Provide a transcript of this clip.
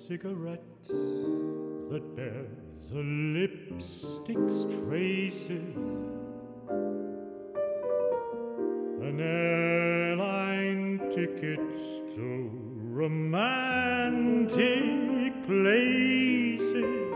cigarette that bears a lipstick's traces, an airline tickets to romantic places,